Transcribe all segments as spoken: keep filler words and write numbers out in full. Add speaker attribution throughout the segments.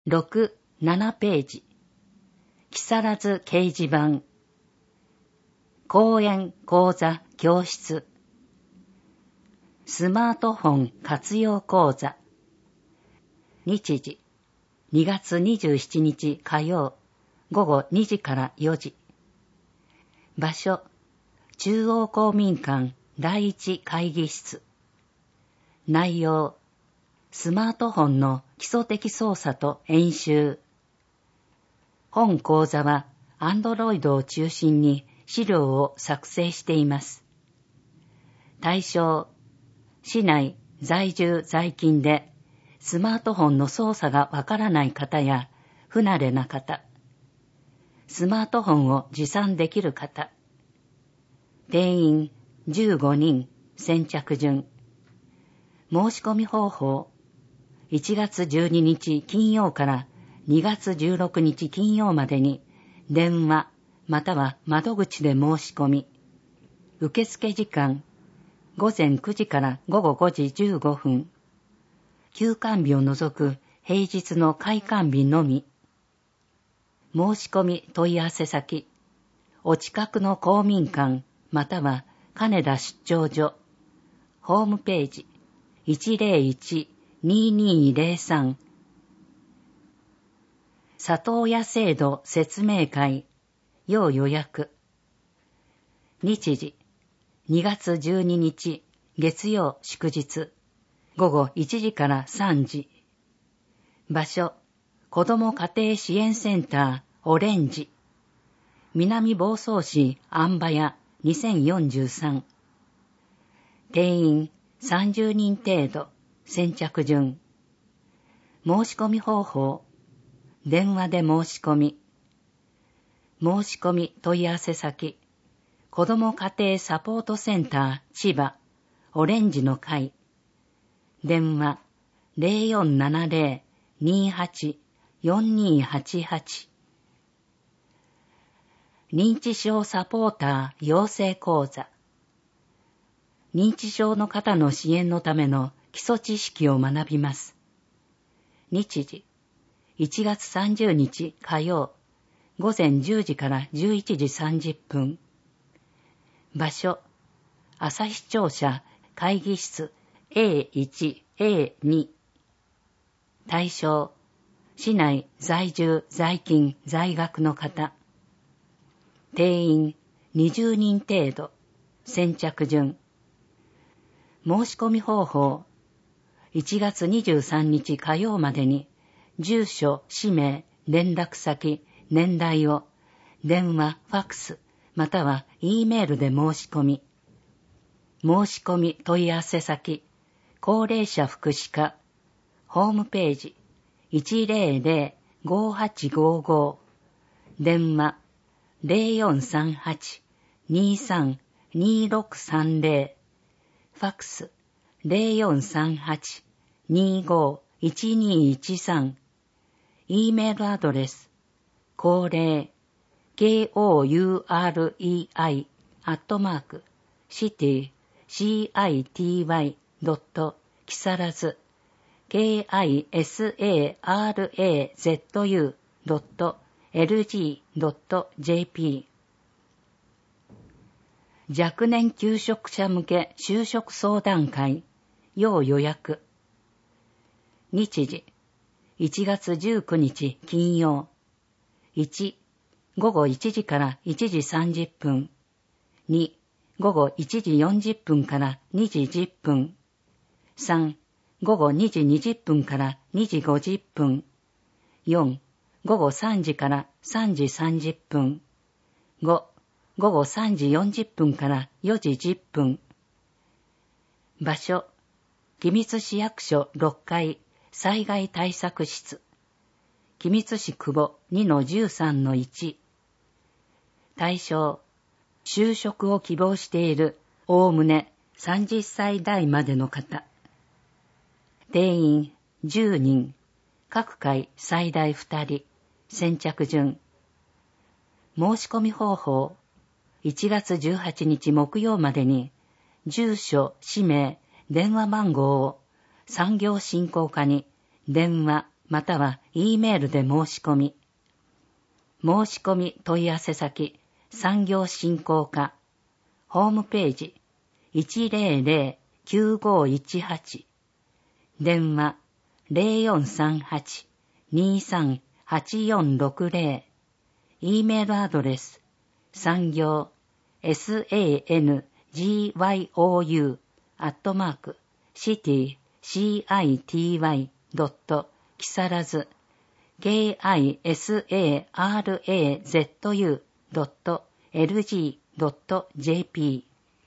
Speaker 1: ろく、ななページ。木更津掲示板。講演、講座、教室。スマートフォン活用講座。日時、にがつにじゅうしちにち火曜、ごごにじからよじ。場所、中央公民館第一会議室。内容、スマートフォンの基礎的操作と演習。本講座は Android を中心に資料を作成しています。対象、市内在住在勤でスマートフォンの操作がわからない方や不慣れな方、スマートフォンを持参できる方、定員じゅうごにん、先着順。申し込み方法、いちがつじゅうににち金曜からにがつじゅうろくにち金曜までに電話または窓口で申し込み、受付時間ごぜんくじからごごごじじゅうごふん、休館日を除く平日の開館日のみ。申し込み問い合わせ先、お近くの公民館または金田出張所、ホームページ いちぜろいち にーにーぜろさん。里親制度説明会、要予約。日時、にがつじゅうににち月曜祝日、ごごいちじからさんじ。場所、子ども家庭支援センターオレンジ。南房総市安波屋にせんよんじゅうさん。定員さんじゅうにん程度、先着順。申し込み方法、電話で申し込み。申し込み問い合わせ先、子ども家庭サポートセンター千葉、オレンジの会。電話ゼロよんななゼロ にーはち よんにーはちはち。認知症サポーター養成講座。認知症の方の支援のための基礎知識を学びます。日時、いちがつさんじゅうにち火曜、ごぜんじゅうじからじゅういちじさんじゅっぷん。場所、朝日庁舎会議室 エーいち、エーに。対象、市内在住在勤在学の方。定員にじゅうにん程度、先着順。申し込み方法、いちがつにじゅうさんにち火曜までに住所、氏名、連絡先、年代を電話、ファックスまたは E メールで申し込み。申し込み問い合わせ先、高齢者福祉課、ホームページ いちぜろぜろ ごはちごご、電話ゼロよんさんはち にーさん にーろくさんぜろ、ファックスゼロよんさんはち にーごーいちにーいちさん、E メールアドレス、高齢、kourei アットマーク、city、city ドット、木更津、kisarazu ドット、lg ドット jp。若年求職者向け就職相談会、要予約。日時、いちがつじゅうくにち金曜。いち、ごごいちじからいちじさんじゅっぷん。に、ごごいちじよんじゅっぷんからにじじゅっぷん。さん、ごごにじにじゅっぷんからにじごじゅっぷん。よん、ごごさんじからさんじさんじゅっぷん。ご、ごごさんじよんじゅっぷんからよじじゅっぷん。場所、君津市役所ろっかい災害対策室。君津市久保 にのじゅうさんのいち。対象、就職を希望しているおおむねさんじゅっさい代までの方。定員じゅうにん、各回最大ふたり、先着順。申し込み方法、いちがつじゅうはちにち木曜までに住所、氏名、電話番号を産業振興課に電話または E メールで申し込み。申し込み問い合わせ先、産業振興課、ホームページ、いちまるまる きゅうごいちはち、電話 ゼロよんさんはち にさんはちよんろくゼロ、E メールアドレス、産業 sangyou アットマーク city city ドット木更津 kisarazu ドット lg ドット jp。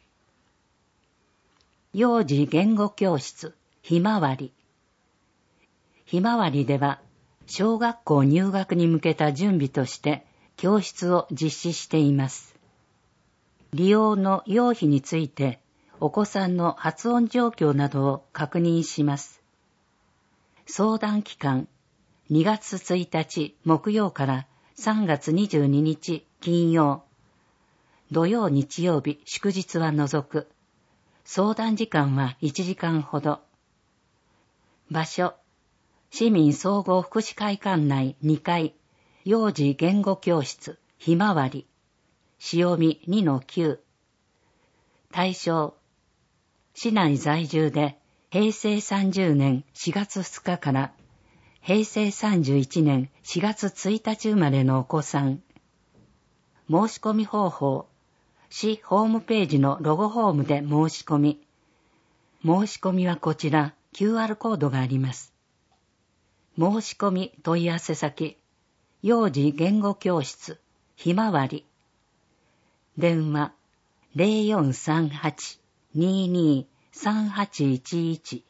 Speaker 1: 幼児言語教室ひまわり。ひまわりでは小学校入学に向けた準備として教室を実施しています。利用の要否についてお子さんの発音状況などを確認します。相談期間にがつついたち木曜からさんがつにじゅうににち金曜、土曜日曜日祝日は除く。相談時間はいちじかんほど。場所、市民総合福祉会館内にかい、幼児言語教室ひまわり、潮見 にのきゅう。対象、市内在住でへいせいさんじゅうねんしがつふつかからへいせいさんじゅういちねんしがつついたち生まれのお子さん。申し込み方法、市ホームページのロゴホームで申し込み。申し込みはこちら キューアール コードがあります。申し込み問い合わせ先、幼児言語教室ひまわり。電話 ゼロよんさんはち ににさんはちいちいち。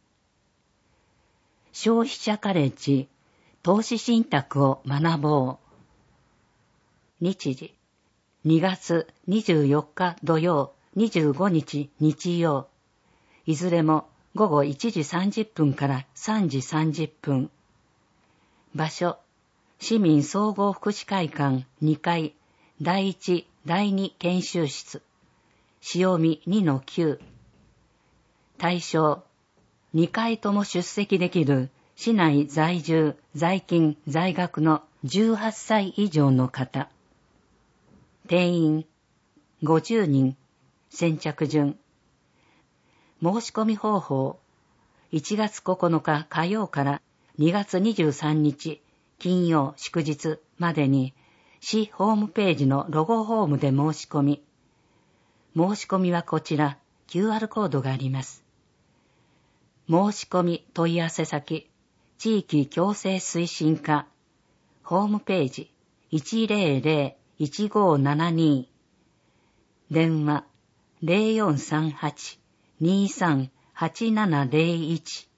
Speaker 1: 消費者カレッジ投資信託を学ぼう。日時にがつにじゅうよっか土曜、にじゅうごにち日曜。いずれもごごいちじさんじゅっぷんからさんじさんじゅっぷん。場所、市民総合福祉会館にかい、だいいち、だいに研修室、潮見 にのきゅう。対象、にかいとも出席できる市内在住、在勤、在学のじゅうはっさい以上の方。定員ごじゅうにん、先着順。申し込み方法、いちがつここのか火曜からにがつにじゅうさんにち金曜祝日までに市ホームページのロゴホームで申し込み。申し込みはこちら キューアール コードがあります。申し込み問い合わせ先、地域共生推進課、ホームページいちゼロゼロ いちごななに、電話ゼロよんさんはち にさんはちななゼロいち。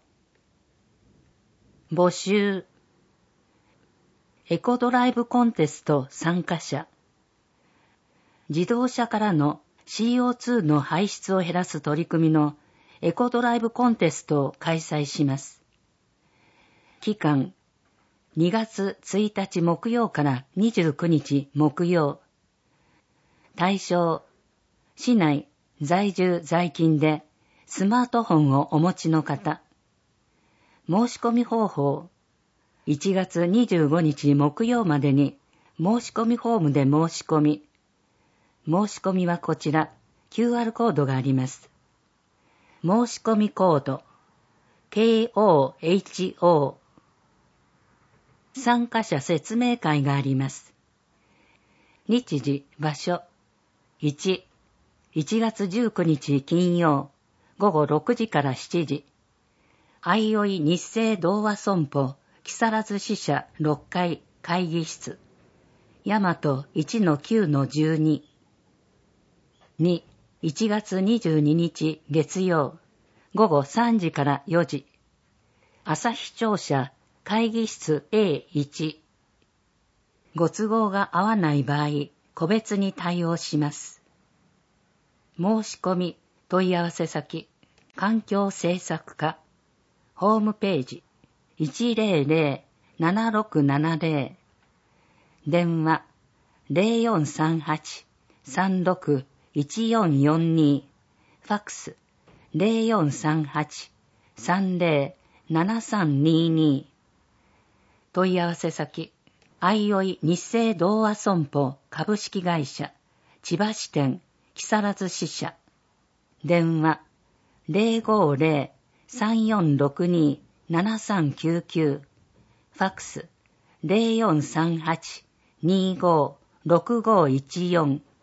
Speaker 1: 募集、エコドライブコンテスト参加者。自動車からの シーオーツー の排出を減らす取り組みのエコドライブコンテストを開催します。期間、にがつついたち木曜からにじゅうくにち木曜。対象、市内在住在勤でスマートフォンをお持ちの方。申し込み方法、いちがつにじゅうごにち木曜までに申し込みフォームで申し込み。申し込みはこちら キューアール コードがあります。申し込みコード ケーオーエイチオー。 参加者説明会があります。日時、場所いち、いちがつじゅうくにち金曜ごごろくじからしちじ、相生日生同和損保木更津支社ろっかい会議室、大和 いちのきゅうのじゅうに。に、いちがつにじゅうににち月曜ごごさんじからよじ、朝日庁舎会議室 エーいち。ご都合が合わない場合、個別に対応します。申し込み問い合わせ先、環境政策課、ホームページいちゼロゼロ ななろくななゼロ、電話ゼロよんさんはち さんろく いちよんよんに、ファックスゼロよんさんはち さんゼロ ななさんにに、 問い合わせ先、相生日生同和損保株式会社、千葉支店、木更津支社。電話、ゼロごゼロ さんよんろくに ななさんきゅうきゅう。ファックス、ゼロよんさんはち にごろくごいちよん。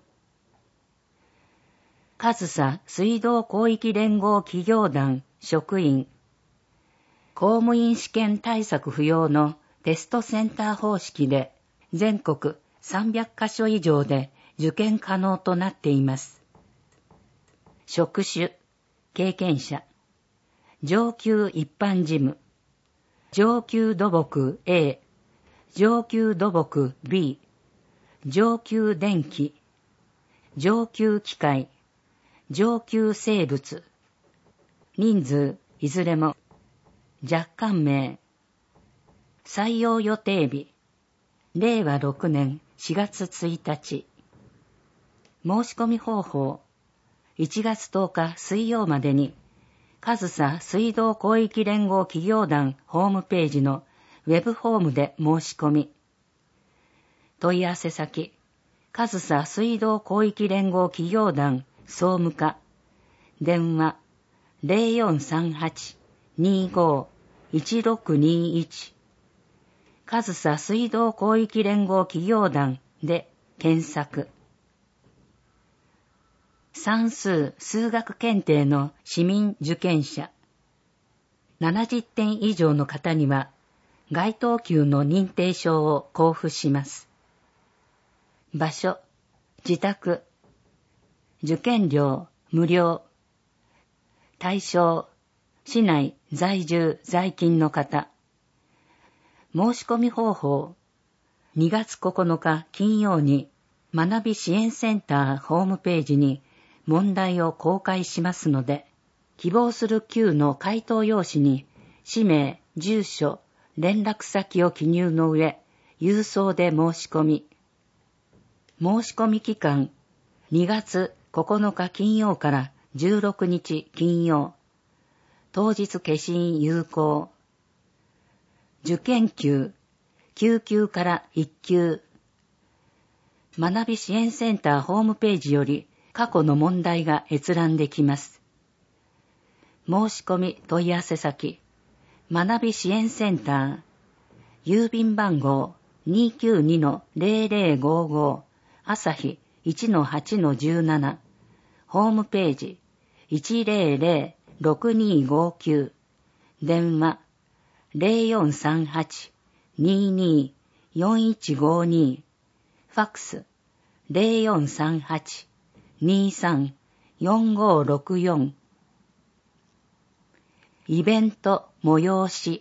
Speaker 1: 上総水道広域連合企業団職員。公務員試験対策不要のテストセンター方式で全国さんびゃっかしょ以上で受験可能となっています。職種、経験者。上級一般事務。上級土木 A、上級土木 B、上級電気、上級機械、上級生物。人数いずれも若干名。採用予定日、れいわろくねんしがつついたち。申し込み方法、いちがつとおか水曜までに、上総水道広域連合企業団ホームページのウェブフォームで申し込み。問い合わせ先、上総水道広域連合企業団総務課。電話、ゼロよんさんはち にご いちろくにいち。上総水道広域連合企業団で検索。算数・数学検定の市民受験者。ななじゅってん以上の方には、該当級の認定証を交付します。場所、自宅。受験料、無料。対象、市内在住在勤の方。申し込み方法、にがつここのか金曜に学び支援センターホームページに問題を公開しますので、希望する級の回答用紙に氏名、住所、連絡先を記入の上、郵送で申し込み。申し込み期間、にがつここのか金曜からじゅうろくにち金曜。当日消印有効。受験級、きゅう級からいっ級。学び支援センターホームページより過去の問題が閲覧できます。申し込み問い合わせ先、学び支援センター、郵便番号 にーきゅうに のゼロゼロごご、朝日 いちのはちのじゅうなな、ホームページ いちゼロゼロろくにごきゅう、電話ゼロよんさんはち にによんいちごに、ファックスゼロよんさんはち にさんよんごろくよん。イベント催し、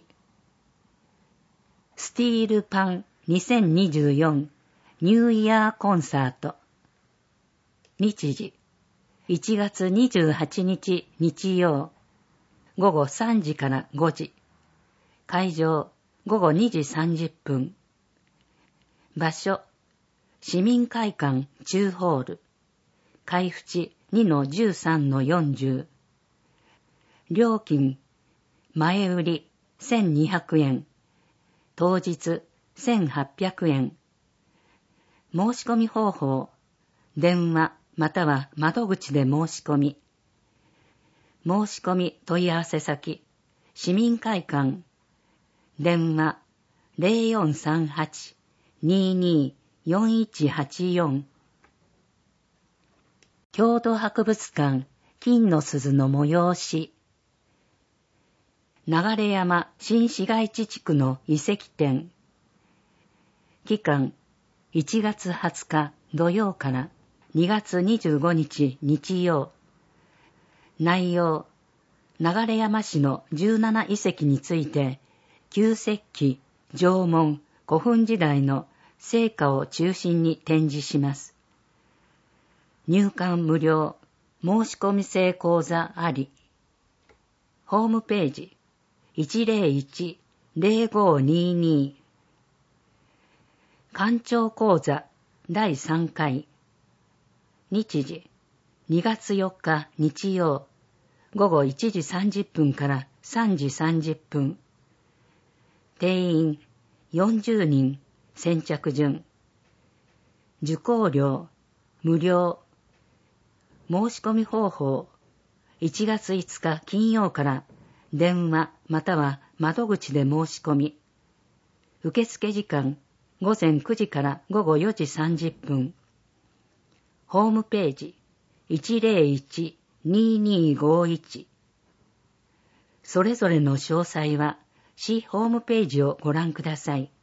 Speaker 1: スティールパンにせんにじゅうよんニューイヤーコンサート。日時、いちがつにじゅうはちにち日曜、ごごさんじからごじ。会場、ごごにじさんじゅっぷん。場所、市民会館中ホール。会府地 にのじゅうさんのよんじゅう。料金、前売りせんにひゃくえん。当日せんはっぴゃくえん。申し込み方法、電話または窓口で申し込み。申し込み問い合わせ先、市民会館。電話ゼロよんさんはち にによんいちはちよん。郷土博物館金の鈴の催し。流山新市街地地区の遺跡展。期間いちがつはつか土曜からにがつにじゅうごにち日曜。内容、流山市のじゅうなな遺跡について、旧石器、縄文、古墳時代の成果を中心に展示します。入館無料、申し込み制講座あり。ホームページ、いちゼロいち ゼロごにに。館長講座だいさんかい。日時、にがつよっか日曜、ごごいちじさんじゅっぷんからさんじさんじゅっぷん。定員よんじゅうにん先着順。受講料無料。申し込み方法いちがついつか金曜から電話または窓口で申し込み。受付時間ごぜんくじからごごよじさんじゅっぷん。ホームページ いちぜろいち にーにーごーいち。それぞれの詳細は市ホームページをご覧ください。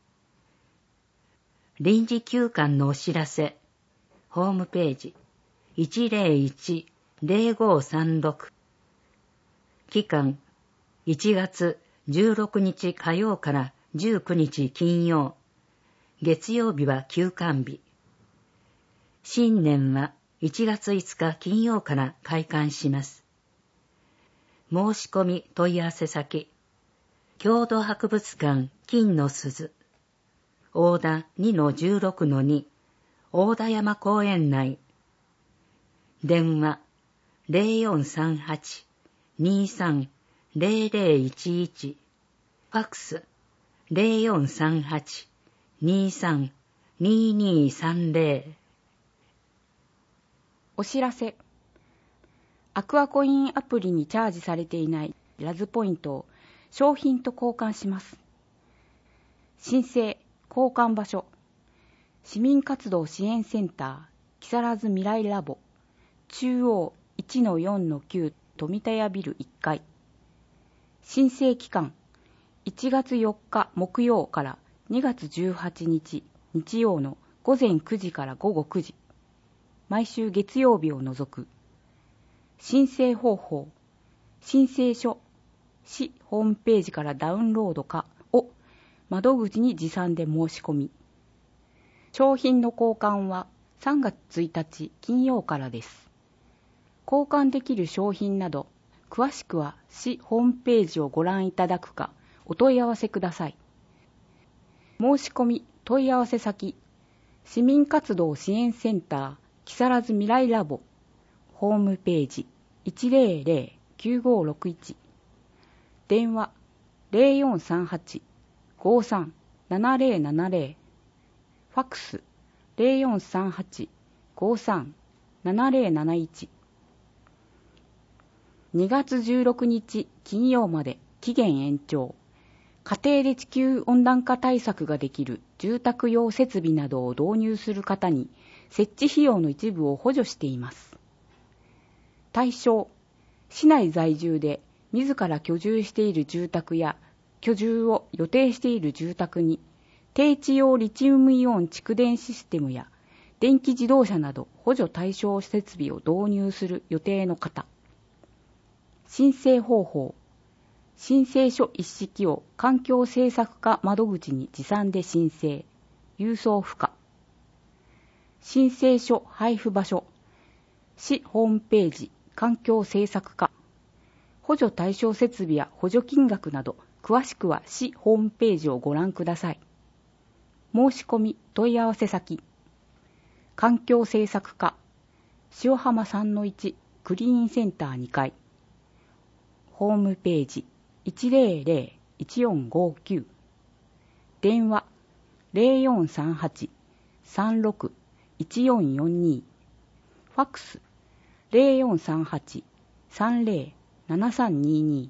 Speaker 1: 臨時休館のお知らせ。ホームページ いちぜろいち ぜろごさんろく。期間いちがつじゅうろくにち火曜からじゅうくにち金曜。月曜日は休館日。新年はいちがついつか金曜から開館します。申し込み問い合わせ先。郷土博物館金の鈴。大田 にのじゅうろくのに 大田山公園内。電話 ゼロよんさんはち にーさん ゼロゼロいちいち。ファックス ゼロよんさんはち にーさん にーにーさんぜろ。
Speaker 2: お知らせ。アクアコインアプリにチャージされていないラズポイントを商品と交換します。申請交換場所。市民活動支援センター木更津未来ラボ中央 いちのよんのきゅう 富田屋ビルいっかい。申請期間いちがつよっか木曜からにがつじゅうはちにち日曜のごぜんくじからごごくじ。毎週月曜日を除く。申請方法。申請書市ホームページからダウンロードかを窓口に持参で申し込み。商品の交換はさんがつついたち金曜からです。交換できる商品など詳しくは市ホームページをご覧いただくかお問い合わせください。申し込み問い合わせ先。市民活動支援センター木更津未来ラボホームページ いちぜろぜろ きゅうごろくいち。電話 ゼロよんさんはち ごさん ななぜろななぜろ。ファックス ゼロよんさんはち ごさん ななぜろなないち。にがつじゅうろくにち金曜まで期限延長。家庭で地球温暖化対策ができる住宅用設備などを導入する方に設置費用の一部を補助しています。対象、市内在住で自ら居住している住宅や居住を予定している住宅に低地用リチウムイオン蓄電システムや電気自動車など補助対象設備を導入する予定の方。申請方法。申請書一式を環境政策課窓口に持参で申請。郵送不可。申請書配布場所。市ホームページ環境政策課。補助対象設備や補助金額など詳しくは市ホームページをご覧ください。申し込み問い合わせ先。環境政策課塩浜 さんのいち クリーンセンターにかい。ホームページ いちぜろぜろ いちよんごきゅう。電話 ゼロよんさんはち さんろく いちよんよんに。ファックス ゼロよんさんはち さんぜろ ななさんにに。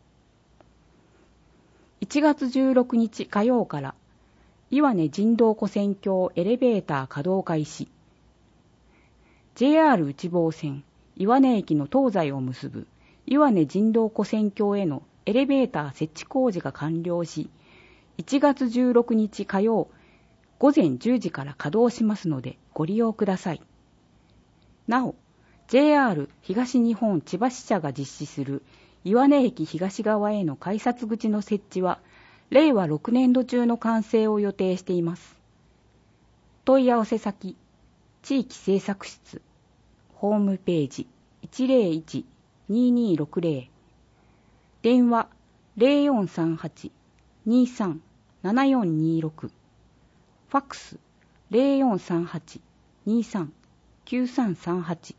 Speaker 2: いちがつじゅうろくにち火曜から岩根人道湖線橋エレベーター稼働開始。ジェイアール 内房線岩根駅の東西を結ぶ岩根人道湖線橋へのエレベーター設置工事が完了し、いちがつじゅうろくにち火曜ごぜんじゅうじから稼働しますのでご利用ください。なお、ジェイアール 東日本千葉支社が実施する岩根駅東側への改札口の設置は、れいわろくねんど中の完成を予定しています。問い合わせ先、地域政策室、ホームページ いちぜろいち にーにーろくぜろ。電話 ゼロよんさんはち にーさん ななよんにーろく。ファックス ゼロよんさんはち にーさん きゅうさんさんはち。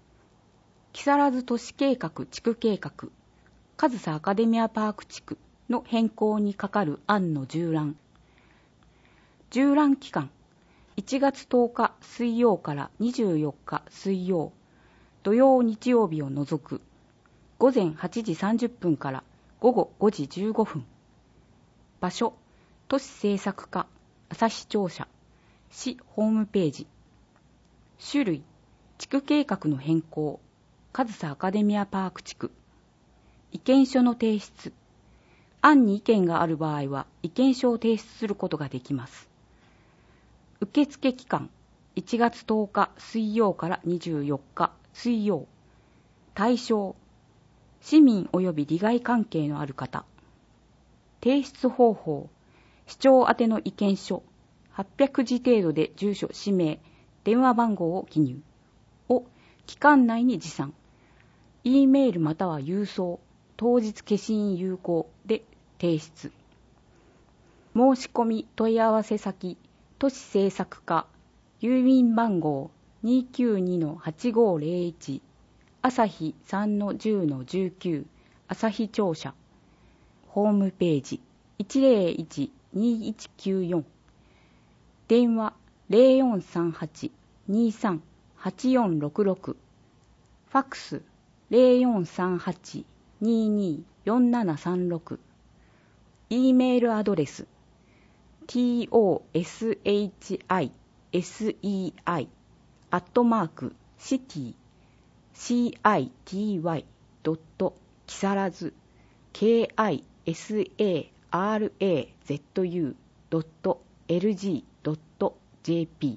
Speaker 2: 木更津都市計画地区計画上総アカデミアパーク地区の変更にかかる案の従覧。従覧期間、いちがつとおか水曜からにじゅうよっか水曜、土曜日曜日を除く、ごぜんはちじさんじゅっぷんからごごごじじゅうごふん。場所、都市政策課、旭庁舎、市ホームページ。種類、地区計画の変更、上総アカデミアパーク地区。意見書の提出。案に意見がある場合は意見書を提出することができます。受付期間、いちがつとおか水曜からにじゅうよっか水曜。対象、市民及び利害関係のある方。提出方法、市長宛ての意見書、はっぴゃくじ程度で住所、氏名、電話番号を記入を期間内に持参。E メールまたは郵送、当日消印有効で提出。申し込み問い合わせ先、都市政策課、郵便番号 にーきゅうにのはちごーぜろいち、旭 さんのじゅうのじゅうきゅう、旭庁舎。ホームページ いちぜろいちにいちきゅうよん。電話 ゼロよんさんはち にーさん はちよんろくろく。ファックス ゼロよんさんはち にーにーよんななさんろく。E メールアドレス トシシセイアットマークシティ シティ ドット 木更津 キサラズ ドット エルジー ドット ジェーピー。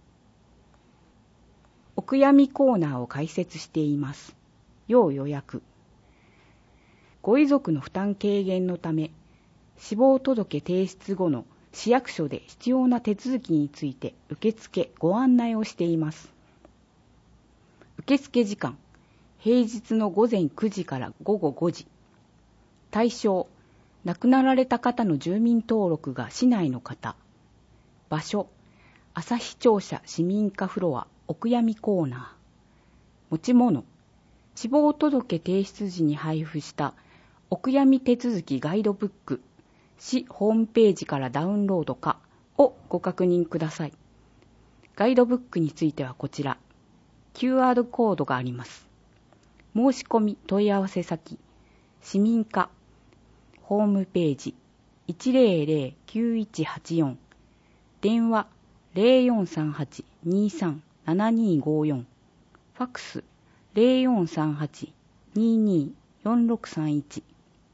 Speaker 2: お悔やみコーナーを開設しています。要予約。ご遺族の負担軽減のため、死亡届提出後の市役所で必要な手続きについて受付ご案内をしています。受付時間、平日のごぜんくじからごごごじ。対象、亡くなられた方の住民登録が市内の方。場所、旭庁舎市民課フロアお悔やみコーナー。持ち物、死亡届提出時に配布したお悔やみ手続きガイドブック、市ホームページからダウンロードかをご確認ください。ガイドブックについてはこちら、キューアール コードがあります。申し込み問い合わせ先、市民課、ホームページ いちぜろぜろきゅういちはちよん、電話 ゼロよんさんはち にーさん ななにーごよん、ファックス ゼロよんさんはち にーにーよんろくさんいち。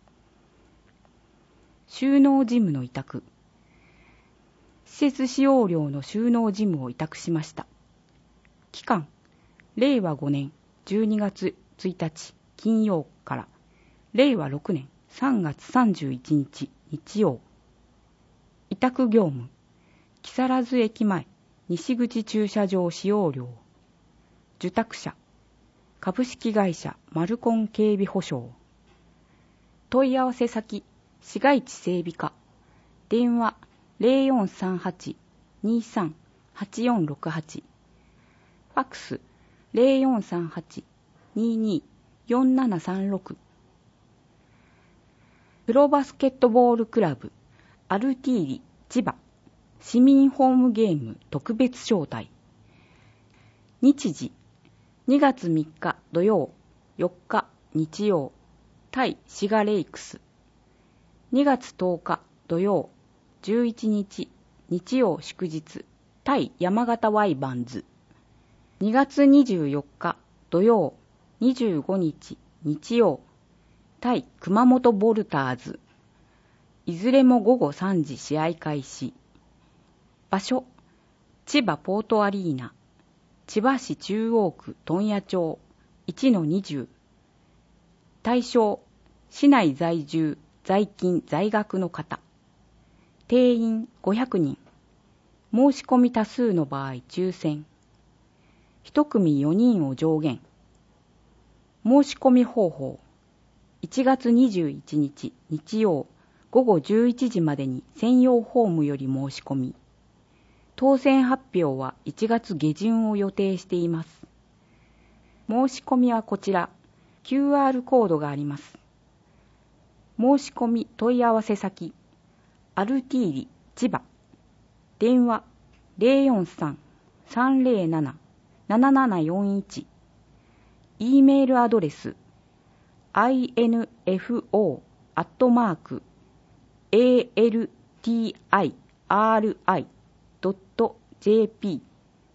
Speaker 2: 収納事務の委託。施設使用料の収納事務を委託しました。期間、れいわごねんじゅうにがつついたち金曜かられいわろくねんさんがつさんじゅういちにち日曜。委託業務、木更津駅前西口駐車場使用料。受託者、株式会社マルコン警備保障。問い合わせ先、市街地整備課。電話 ゼロよんさんはち にーさん はちよんろくはち。ファックス ゼロよんさんはち にーにーよんななさんろく。プロバスケットボールクラブアルティーリ千葉市民ホームゲーム特別招待。日時、にがつみっか土曜、よっか日曜、対シガレイクス。にがつとおか土曜、じゅういちにち日曜祝日、対山形ワイバンズ。にがつにじゅうよっか土曜、にじゅうごにち日曜、対熊本ボルターズ。いずれもごごさんじ試合開始。場所、千葉ポートアリーナ。千葉市中央区問屋町 いちのにじゅう。対象、市内在住、在勤、在学の方。定員ごひゃくにん。申し込み多数の場合抽選。一組よにんを上限。申し込み方法。いちがつにじゅういちにち日曜ごごじゅういちじまでに専用ホームより申し込み。当選発表はいちがつげじゅんを予定しています。申し込みはこちら、キューアール コードがあります。 申し込み問い合わせ先、アルティーリ千葉、電話 ゼロよんさん さんゼロなな ななななよんいち、e メールアドレス アイエヌエフオー アットマーク エーエルティーアイアールアイ ドット ジェーピー、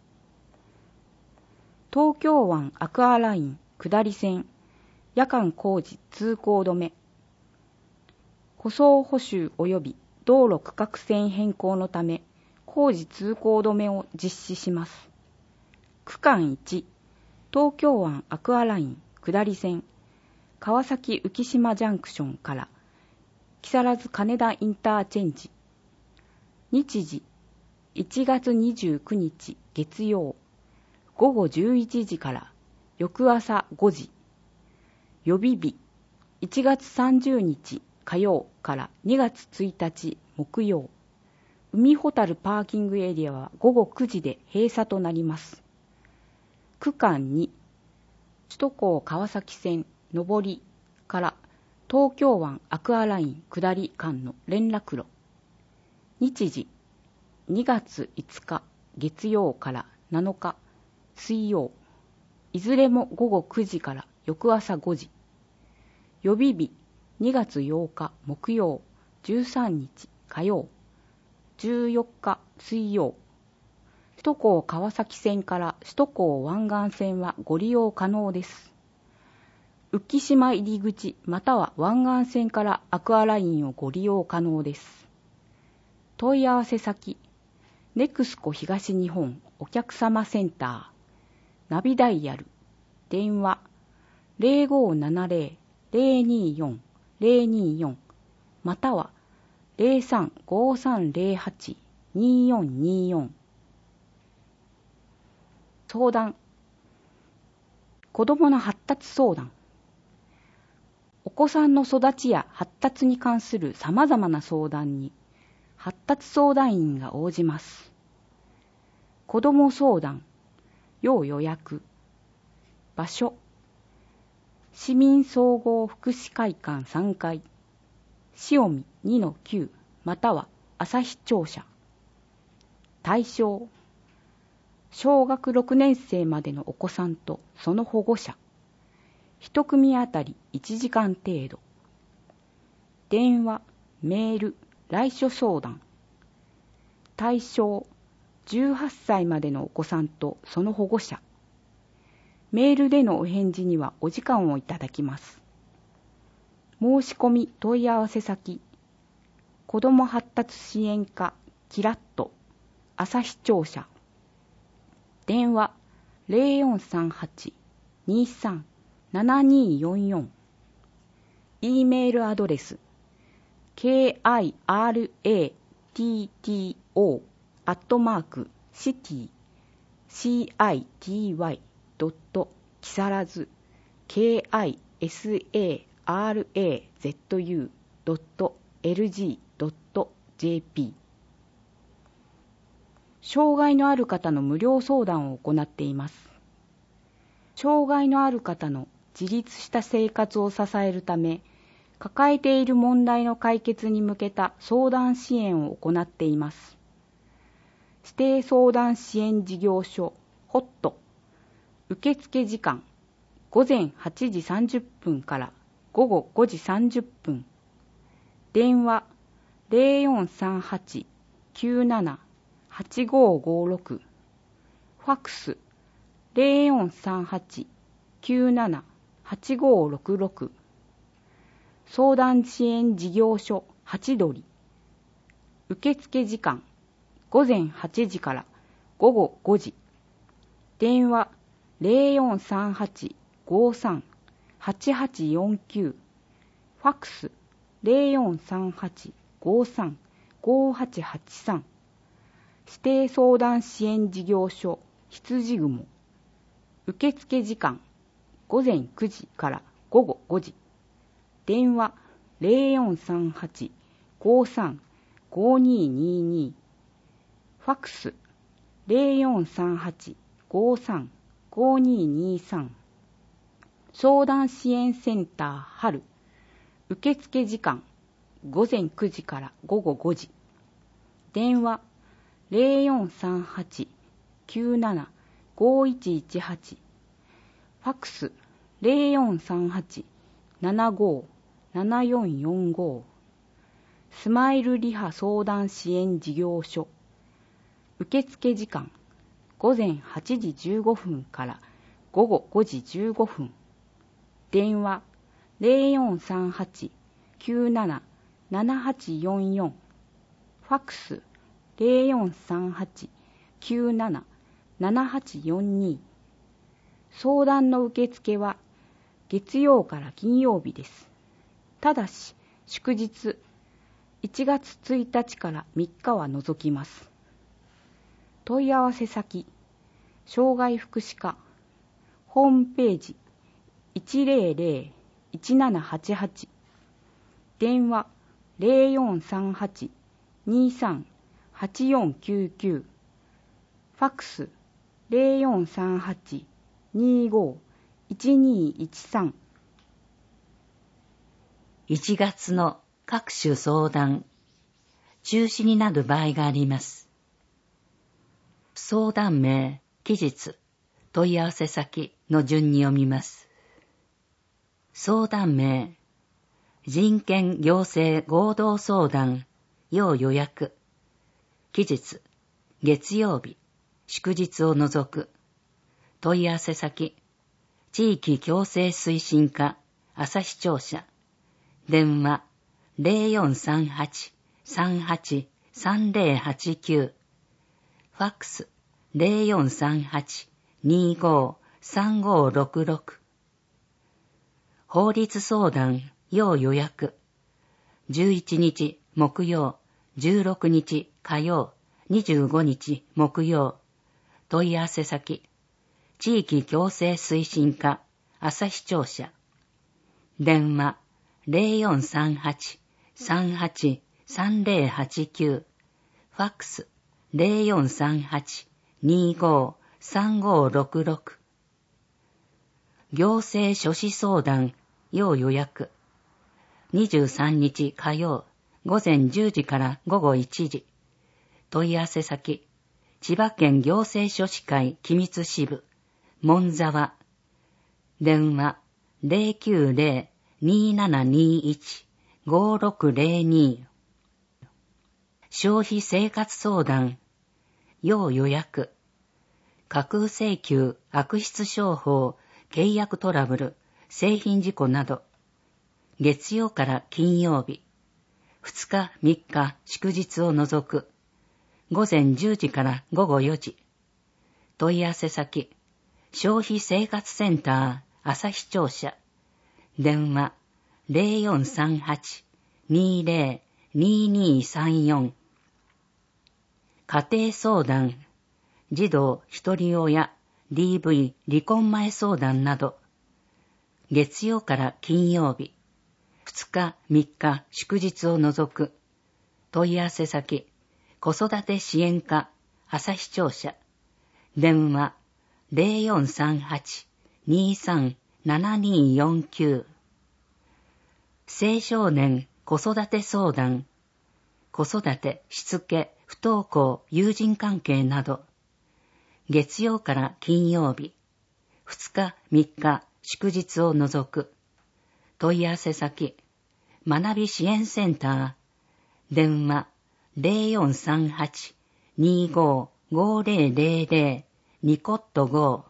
Speaker 2: 東京湾アクアライン下り線夜間工事通行止め、舗装補修及び道路区画線変更のため工事通行止めを実施します。区間いち、東京湾アクアライン下り線川崎浮島ジャンクションから木更津金田インターチェンジ、日時いちがつにじゅうくにち月曜ごごじゅういちじから翌朝ごじ、予備日いちがつさんじゅうにち火曜からにがつついたち木曜、海ほたるパーキングエリアはごごくじで閉鎖となります。区間に、首都高川崎線上りから東京湾アクアライン下り間の連絡路、日時にがついつか月曜からなのか水曜、いずれもごごくじから翌朝ごじ、予備日にがつようか木曜、じゅうさんにち火曜、じゅうよっか水曜、首都高川崎線から首都高湾岸線はご利用可能です。浮島入り口または湾岸線からアクアラインをご利用可能です。問い合わせ先、ネクスコ東日本お客様センター、ナビダイヤル、電話 ゼロごななゼロ ゼロによん ゼロによん または ゼロさんごさんゼロはち によんによん。相談、子どもの発達相談。お子さんの育ちや発達に関するさまざまな相談に発達相談員が応じます。子ども相談、要予約。場所、市民総合福祉会館さんがい、潮見 にのきゅう または朝日庁舎。対象、小学ろくねんせいまでのお子さんとその保護者。一組あたりいちじかん程度。電話、メール、来所相談。対象、じゅうはっさいまでのお子さんとその保護者。メールでのお返事にはお時間をいただきます。申し込み問い合わせ先、子ども発達支援課キラッと朝日庁舎。電話 ゼロよんさんはち にさん ななによんよん。e メールアドレス キラット アットマーク シティ シティ ドット 木更津 キサラズ ドット エルジー ドット ジェーピー。 障害のある方の無料相談を行っています。障害のある方の自立した生活を支えるため、抱えている問題の解決に向けた相談支援を行っています。指定相談支援事業所ホット、受付時間ごぜんはちじさんじゅっぷんからごごごじさんじゅっぷん。電話 ゼロよんさんはち きゅうなな はちごごろく。ファックス ゼロよんさんはち きゅうなな はちごろくろく。相談支援事業所ハチドリ。受付時間ごぜんはちじからごごごじ。電話 ゼロよんさんはち ごさん はちはちよんきゅう。ファックス ゼロよんさんはち ごさん ごはちはちさん。指定相談支援事業所羊雲。受付時間ごぜんくじからごごごじ。電話 ゼロよんさんはち ごさん ごににに。ファックス ゼロよんさんはち ごさん ごににさん。相談支援センター春。 受付時間ごぜんくじからごごごじ。電話 ゼロよんさんはち きゅうなな ごいちいちはち。ファックス ゼロよんさんはち ななごななよんよんご。スマイルリハ相談支援事業所。受付時間ごぜんはちじじゅうごふんからごごごじじゅうごふん。電話ゼロよんさんはち きゅうなな ななはちよんよん。ファックスゼロよんさんはち きゅうなな ななはちよんに。相談の受付は月曜から金曜日です。ただし祝日いちがつついたちからみっかは除きます。問い合わせ先障害福祉課ホームページ いちゼロゼロ いちななはちはち。電話ゼロよんさんはち にさんはちよんきゅうきゅう。ファックスゼロよんさんはち にご いちにいちさん。
Speaker 1: いちがつの各種相談、中止になる場合があります。相談名、期日、問い合わせ先の順に読みます。相談名、人権行政合同相談、要予約。期日、月曜日、祝日を除く。問い合わせ先、地域共生推進課、旭庁舎。電話、ゼロよんさんはち さんはち さんゼロはちきゅう。ファックス、ゼロよんさんはち にご さんごろくろく。法律相談、要予約。じゅういちにち木曜、じゅうろくにち火曜、にじゅうごにち木曜。問い合わせ先、地域共生推進課、旭庁舎。電話、ゼロよんさんはち さんはち さんゼロはちきゅう。ファックス、ゼロよんさんはち にご さんごろくろく。行政書士相談、要予約。にじゅうさんにち火曜、ごぜんじゅうじからごごいちじ。問い合わせ先、千葉県行政書士会機密支部、門沢。電話、ゼロきゅうゼロ にななにいち ごろくゼロに。消費生活相談、要予約。架空請求、悪質商法、契約トラブル、製品事故など。月曜から金曜日。ふつか、みっか、祝日を除く。ごぜんじゅうじからごごよじ。問い合わせ先、消費生活センター、旭庁舎。電話、ゼロよんさんはち にゼロ ににさんよん。家庭相談、児童一人親、ディーブイ 離婚前相談など。月曜から金曜日。ふつか、みっか、祝日を除く。問い合わせ先、子育て支援課、旭庁舎。電話、ゼロよんさんはち にさん ななによんきゅう。青少年子育て相談、子育て、しつけ、不登校、友人関係など。月曜から金曜日。ふつか、みっか、祝日を除く。問い合わせ先、学び支援センター。電話、ゼロよんさんはち にご ごゼロゼロゼロ にコットご。思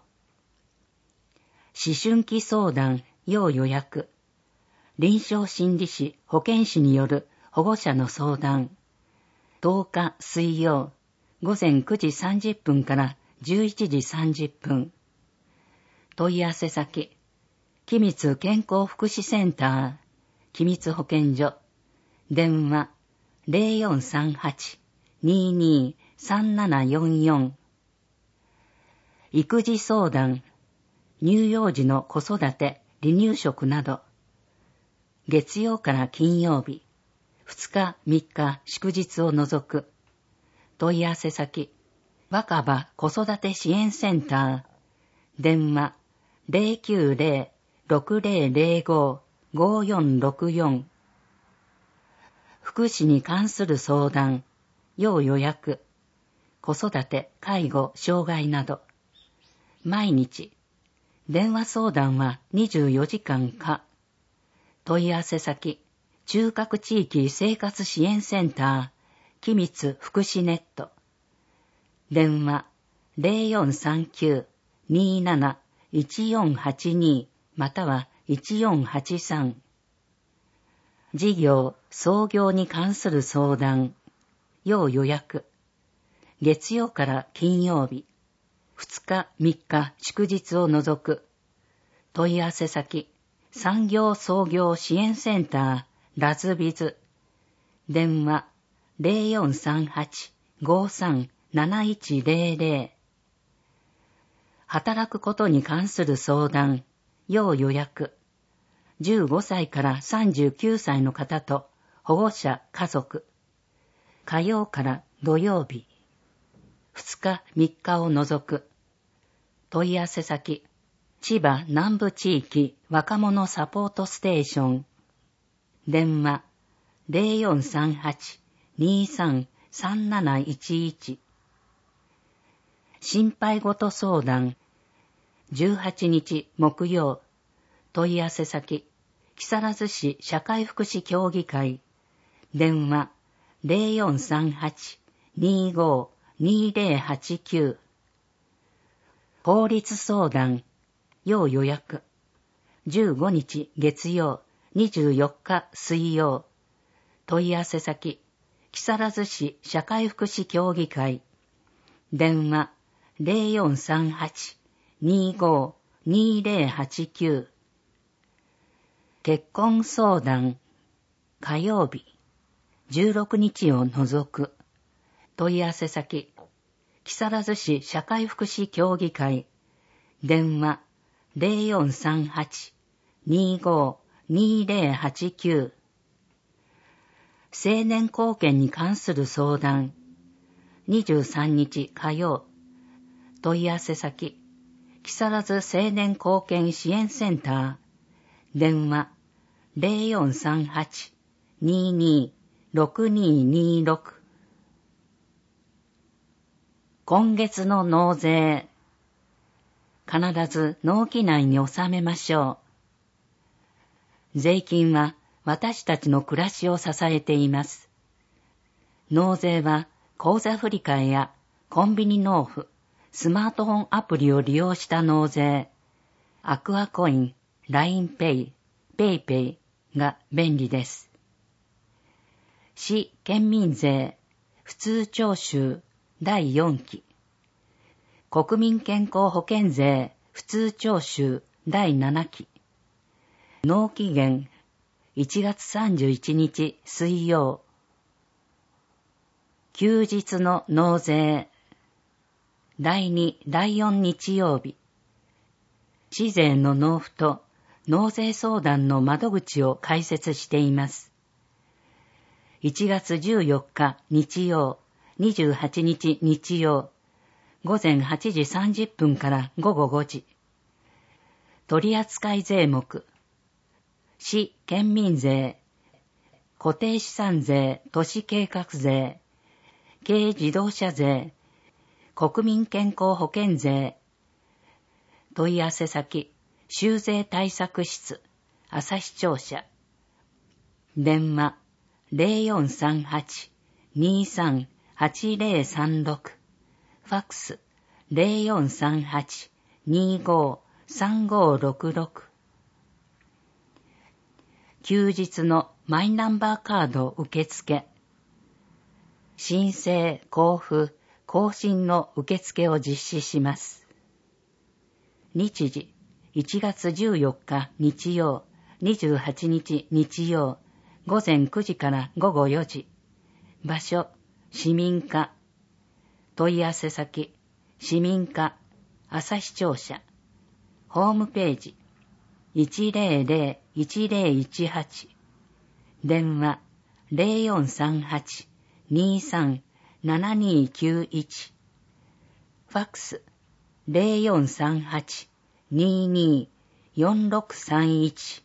Speaker 1: 春期相談、要予約。臨床心理士、保健師による保護者の相談。とおか水曜、ごぜんくじさんじゅっぷんからじゅういちじさんじゅっぷん。問い合わせ先、機密健康福祉センター、機密保健所。電話、ゼロよんさんはち ににさんななよんよん。育児相談、乳幼児の子育て、離乳食など。月曜から金曜日。ふつか、みっか、祝日を除く。問い合わせ先、若葉子育て支援センター。電話、ゼロきゅうゼロ ろくゼロゼロごごよんろくよん。福祉に関する相談、要予約、子育て、介護、障害など。毎日、電話相談はにじゅうよじかんか。問い合わせ先、中核地域生活支援センター、機密福祉ネット。電話 ゼロよんさんきゅう にーなないちよんはちに またはいちよんはちさん。事業、創業に関する相談、要予約。月曜から金曜日、ふつか、みっか、祝日を除く。問い合わせ先、産業創業支援センター、ラズビズ。電話 ゼロよんさんはち ごさん なないちゼロゼロ。働くことに関する相談、要予約。じゅうごさいからさんじゅうきゅうさいの方と保護者、家族。火曜から土曜日。ふつか、みっかを除く。問い合わせ先、千葉南部地域若者サポートステーション。電話 ゼロよんさんはち にーさん さんなないちいち。心配事相談、じゅうはちにち木曜。問い合わせ先、木更津市社会福祉協議会。電話 ゼロよんさんはち にーご にーゼロはちきゅう。法律相談、要予約。じゅうごにち月曜、にじゅうよっか水曜。問い合わせ先、木更津市社会福祉協議会。電話 ゼロよんさんはち にーご にーゼロはちきゅう。結婚相談、火曜日、じゅうろくにちを除く。問い合わせ先、木更津市社会福祉協議会。電話 ゼロよんさんはち にーご にーゼロはちきゅう。成年後見に関する相談、にじゅうさんにち火曜。問い合わせ先、木更津成年後見支援センター。電話 ゼロよんさんはち にーにー ろくにーにーろく。今月の納税、必ず納期内に納めましょう。税金は私たちの暮らしを支えています。納税は口座振替やコンビニ納付、スマートフォンアプリを利用した納税、アクアコイン、ラインペイ、ペイペイが便利です。市県民税普通徴収だいよんき、国民健康保険税普通徴収だいななき、納期限いちがつさんじゅういちにち水曜、休日の納税だいに、だいよん日曜日、市税の納付と納税相談の窓口を開設しています。いちがつじゅうよっか日曜、にじゅうはちにち日曜、ごぜんはちじさんじゅっぷんからごごごじ。取扱税目、市県民税、固定資産税都市計画税、軽自動車税、国民健康保険税。問い合わせ先、州税対策室、朝日庁舎。電話、ゼロよんさんはち にーさん はちゼロさんろく。ファックス、ゼロよんさんはち にーご さんごろくろく。休日のマイナンバーカード受付。申請、交付、更新の受付を実施します。日時、いちがつじゅうよっか日曜、にじゅうはちにち日曜、ごぜんくじからごごよじ。場所、市民課。問い合わせ先、市民課、朝日庁舎。ホームページ、いちゼロゼロ いちゼロいちはち。電話、ゼロよんさんはち にーさん ななにーきゅういち。ファックス、ゼロよんさんはち にーにー よんろくさんいち。